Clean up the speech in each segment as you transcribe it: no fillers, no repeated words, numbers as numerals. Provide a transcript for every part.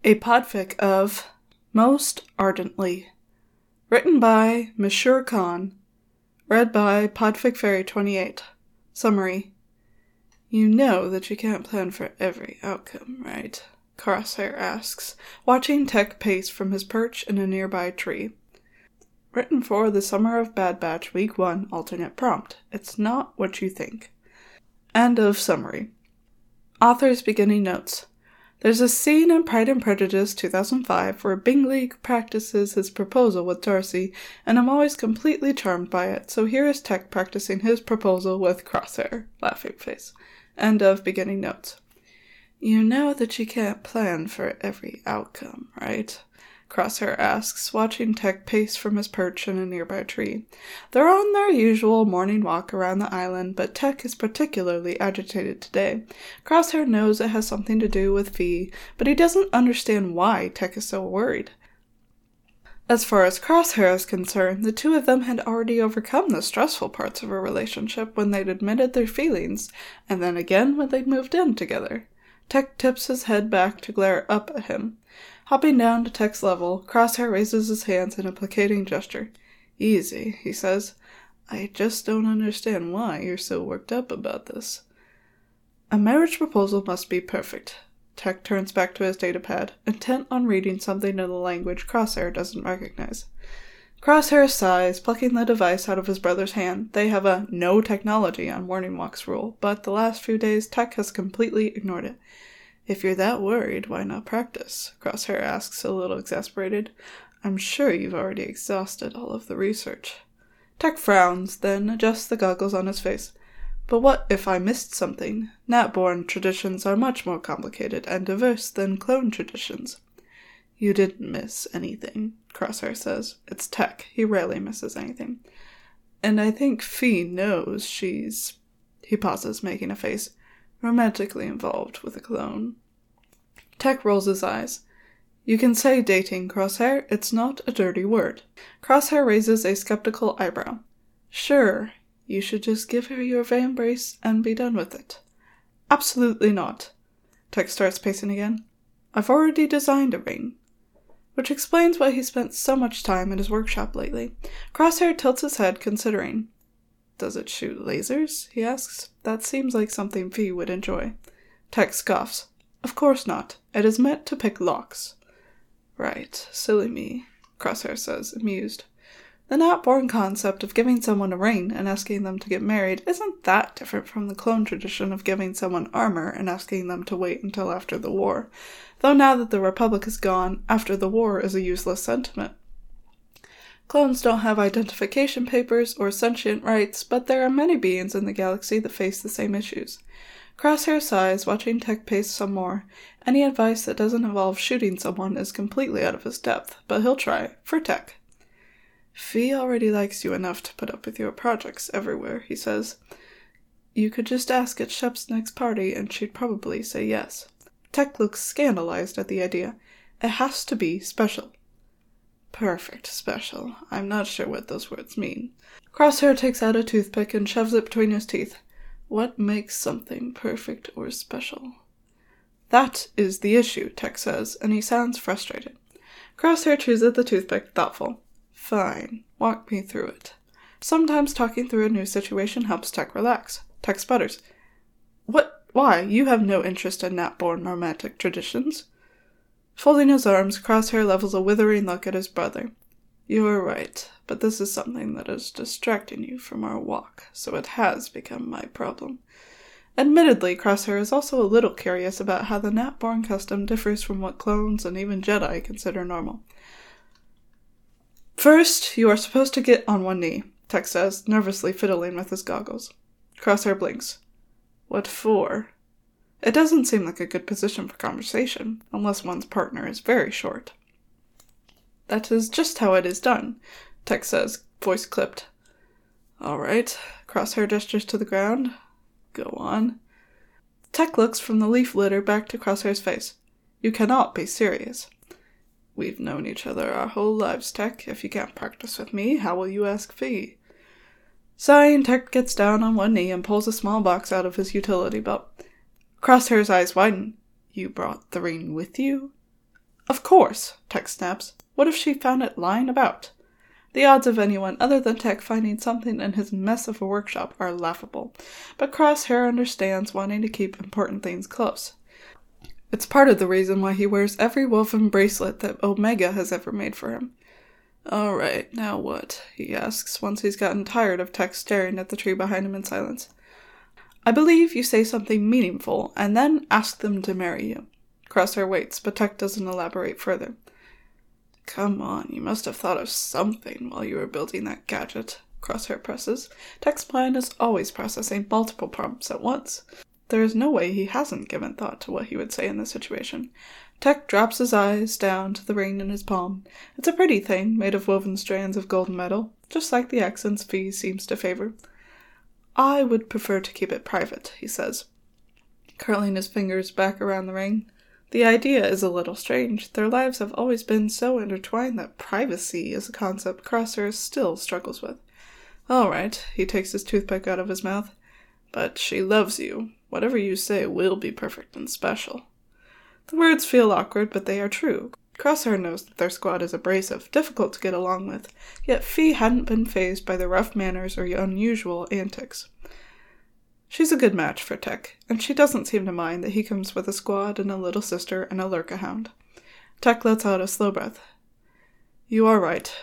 A podfic of Most Ardently. Written by Monsieur Khan. Read by PodficFairy28. Summary. You know that you can't plan for every outcome, right? Crosshair asks, watching Tech pace from his perch in a nearby tree. Written for the Summer of Bad Batch Week 1 alternate prompt. It's not what you think. End of summary. Author's beginning notes. There's a scene in Pride and Prejudice 2005 where Bingley practices his proposal with Darcy, and I'm always completely charmed by it, so here is Tech practicing his proposal with Crosshair, laughing face. End of beginning notes. You know that you can't plan for every outcome, right? Crosshair asks, watching Tech pace from his perch in a nearby tree. They're on their usual morning walk around the island, but Tech is particularly agitated today. Crosshair knows it has something to do with Fee, but he doesn't understand why Tech is so worried. As far as Crosshair is concerned, the two of them had already overcome the stressful parts of a relationship when they'd admitted their feelings, and then again when they'd moved in together. Tech tips his head back to glare up at him. Hopping down to Tech's level, Crosshair raises his hands in a placating gesture. Easy, he says. I just don't understand why you're so worked up about this. A marriage proposal must be perfect. Tech turns back to his datapad, intent on reading something in a language Crosshair doesn't recognize. Crosshair sighs, plucking the device out of his brother's hand. They have a no technology on morning walks rule, but the last few days Tech has completely ignored it. If you're that worried, why not practice? Crosshair asks, a little exasperated. I'm sure you've already exhausted all of the research. Tech frowns, then adjusts the goggles on his face. But what if I missed something? Nat-born traditions are much more complicated and diverse than clone traditions. You didn't miss anything, Crosshair says. It's Tech. He rarely misses anything. And I think Fee knows she's... He pauses, making a face. Romantically involved with a clone. Tech rolls his eyes. You can say dating, Crosshair. It's not a dirty word. Crosshair raises a skeptical eyebrow. Sure, you should just give her your vambrace and be done with it. Absolutely not. Tech starts pacing again. I've already designed a ring. Which explains why he spent so much time in his workshop lately. Crosshair tilts his head, considering. Does it shoot lasers? He asks. That seems like something Fee would enjoy. Tech scoffs. Of course not. It is meant to pick locks. Right. Silly me, Crosshair says, amused. The Nat-born concept of giving someone a ring and asking them to get married isn't that different from the clone tradition of giving someone armor and asking them to wait until after the war. Though now that the Republic is gone, after the war is a useless sentiment. Clones don't have identification papers or sentient rights, but there are many beings in the galaxy that face the same issues. Crosshair sighs, watching Tech pace some more. Any advice that doesn't involve shooting someone is completely out of his depth, but he'll try, for Tech. Fee already likes you enough to put up with your projects everywhere, he says. You could just ask at Shep's next party and she'd probably say yes. Tech looks scandalized at the idea. It has to be special. Perfect special. I'm not sure what those words mean. Crosshair takes out a toothpick and shoves it between his teeth. What makes something perfect or special? That is the issue, Tech says, and he sounds frustrated. Crosshair chews at the toothpick, thoughtful. Fine. Walk me through it. Sometimes talking through a new situation helps Tech relax. Tech sputters. What? Why? You have no interest in Nat-born romantic traditions. Folding his arms, Crosshair levels a withering look at his brother. You're right, but this is something that is distracting you from our walk, so it has become my problem. Admittedly, Crosshair is also a little curious about how the Nat-born custom differs from what clones and even Jedi consider normal. First, you are supposed to get on one knee, Tech says, nervously fiddling with his goggles. Crosshair blinks. What for? It doesn't seem like a good position for conversation, unless one's partner is very short. That is just how it is done, Tech says, voice clipped. All right, Crosshair gestures to the ground. Go on. Tech looks from the leaf litter back to Crosshair's face. You cannot be serious. We've known each other our whole lives, Tech. If you can't practice with me, how will you ask Fee? Sighing, Tech gets down on one knee and pulls a small box out of his utility belt. Crosshair's eyes widen. You brought the ring with you? Of course, Tech snaps. What if she found it lying about? The odds of anyone other than Tech finding something in his mess of a workshop are laughable, but Crosshair understands wanting to keep important things close. It's part of the reason why he wears every woven bracelet that Omega has ever made for him. Alright, now what? He asks, once he's gotten tired of Tech staring at the tree behind him in silence. I believe you say something meaningful, and then ask them to marry you. Crosshair waits, but Tech doesn't elaborate further. Come on, you must have thought of something while you were building that gadget, Crosshair presses. Tech's mind is always processing multiple prompts at once. There is no way he hasn't given thought to what he would say in this situation. Tech drops his eyes down to the ring in his palm. It's a pretty thing, made of woven strands of golden metal, just like the accents Fee seems to favor. I would prefer to keep it private, he says, curling his fingers back around the ring. The idea is a little strange. Their lives have always been so intertwined that privacy is a concept Crosshair still struggles with. All right, he takes his toothpick out of his mouth. But she loves you. Whatever you say will be perfect and special. The words feel awkward, but they are true. Crosshair knows that their squad is abrasive, difficult to get along with, yet Fee hadn't been fazed by their rough manners or unusual antics. She's a good match for Tech, and she doesn't seem to mind that he comes with a squad and a little sister and a lurka-hound. Tech lets out a slow breath. You are right.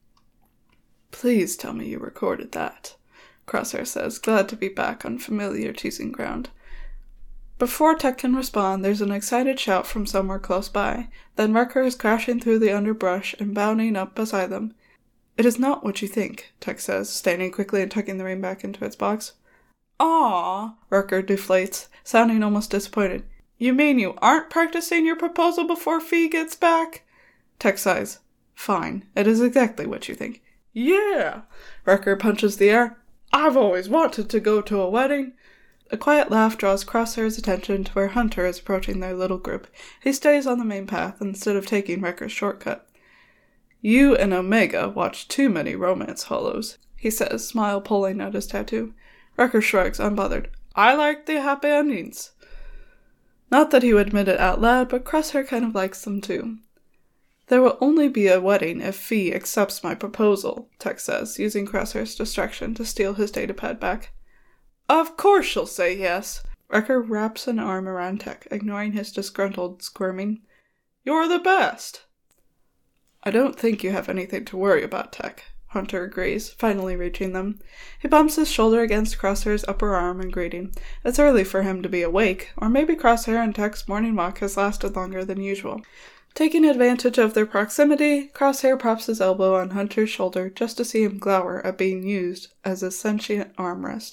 Please tell me you recorded that, Crosshair says, glad to be back on familiar teasing ground. Before Tech can respond, there's an excited shout from somewhere close by. Then Wrecker is crashing through the underbrush and bounding up beside them. It is not what you think, Tech says, standing quickly and tucking the ring back into its box. Aww, Wrecker deflates, sounding almost disappointed. You mean you aren't practicing your proposal before Fee gets back? Tech sighs. Fine, it is exactly what you think. Yeah! Wrecker punches the air. I've always wanted to go to a wedding. A quiet laugh draws Crosshair's attention to where Hunter is approaching their little group. He stays on the main path instead of taking Wrecker's shortcut. You and Omega watch too many romance hollows, he says, smile pulling at his tattoo. Wrecker shrugs, unbothered. I like the happy endings. Not that he would admit it out loud, but Crosshair kind of likes them too. There will only be a wedding if Fee accepts my proposal, Tech says, using Crosshair's distraction to steal his datapad back. Of course she'll say yes. Wrecker wraps an arm around Tech, ignoring his disgruntled squirming. You're the best. I don't think you have anything to worry about, Tech, Hunter agrees, finally reaching them. He bumps his shoulder against Crosshair's upper arm in greeting. It's early for him to be awake, or maybe Crosshair and Tech's morning walk has lasted longer than usual. Taking advantage of their proximity, Crosshair props his elbow on Hunter's shoulder just to see him glower at being used as a sentient armrest.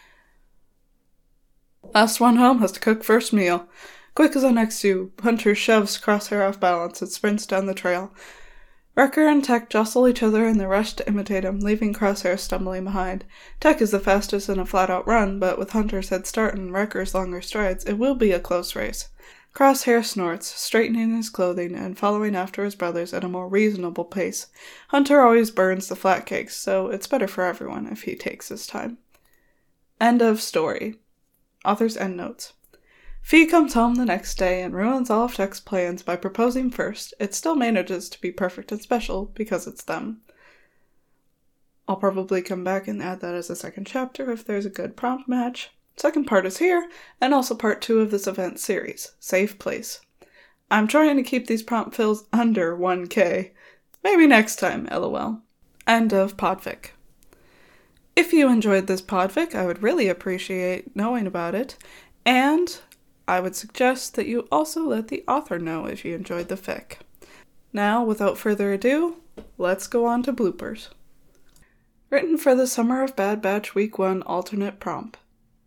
Last one home has to cook first meal. Quick as a next to, Hunter shoves Crosshair off balance and sprints down the trail. Wrecker and Tech jostle each other in the rush to imitate him, leaving Crosshair stumbling behind. Tech is the fastest in a flat-out run, but with Hunter's head start and Wrecker's longer strides, it will be a close race. Crosshair snorts, straightening his clothing and following after his brothers at a more reasonable pace. Hunter always burns the flat cakes, so it's better for everyone if he takes his time. End of story. Author's endnotes. Fee comes home the next day and ruins all of Tech's plans by proposing first. It still manages to be perfect and special because it's them. I'll probably come back and add that as a second chapter if there's a good prompt match. Second part is here, and also part 2 of this event series, Safe Place. I'm trying to keep these prompt fills under 1K. Maybe next time, lol. End of podfic. If you enjoyed this podfic, I would really appreciate knowing about it, and I would suggest that you also let the author know if you enjoyed the fic. Now, without further ado, let's go on to bloopers. Written for the Summer of Bad Batch Week 1 alternate prompt.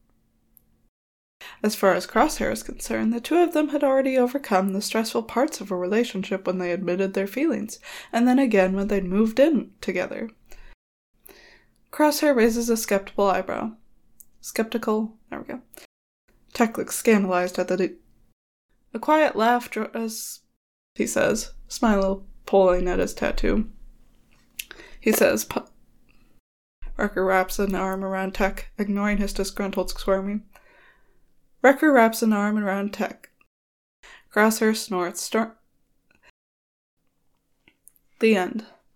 As far as Crosshair is concerned, the two of them had already overcome the stressful parts of a relationship when they admitted their feelings, and then again when they'd moved in together. Crosshair raises a skeptical eyebrow. Skeptical? There we go. Tech looks scandalized at the A quiet laugh draws, he says, smile pulling at his tattoo. He says, Wrecker wraps an arm around Tech, ignoring his disgruntled squirming. Wrecker wraps an arm around Tech. Crosshair snorts, The end.